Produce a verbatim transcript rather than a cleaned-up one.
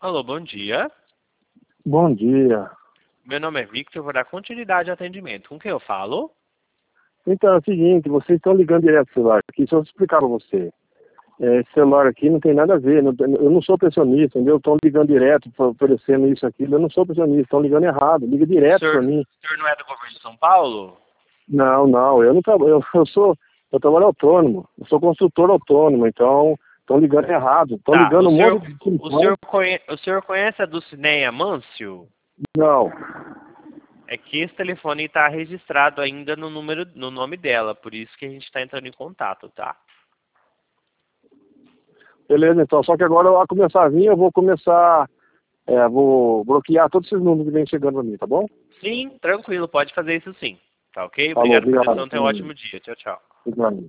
Alô, bom dia. Bom dia. Meu nome é Victor, vou dar continuidade ao atendimento. Com quem eu falo? Então é o seguinte, vocês estão ligando direto pro celular aqui, deixa eu explicar para você. É, esse celular aqui não tem nada a ver, não tem- eu não sou pensionista, entendeu? Estão ligando direto, fa- oferecendo isso, aquilo, eu não sou pensionista, estão ligando errado, liga O direto senhor, para mim. o senhor não é do governo de São Paulo? Não, não, eu não trabalho, eu, eu sou, eu trabalho autônomo, eu sou construtor autônomo, então estão ligando errado, estão Tá, ligando o um senhor, monte de o telefone. senhor, conhe, o senhor conhece a Dulcineia Mâncio? Não, É que esse telefone está registrado ainda no número, no nome dela, por isso que a gente está entrando em contato, tá? beleza então, só que agora vai começar a vir, eu vou começar, é, vou bloquear todos esses números que vêm chegando para mim, tá bom? Sim, tranquilo, pode fazer isso sim. Tá ok? Falou, Obrigado pela atenção, obrigado. tenha um ótimo dia. Tchau, tchau. Obrigado.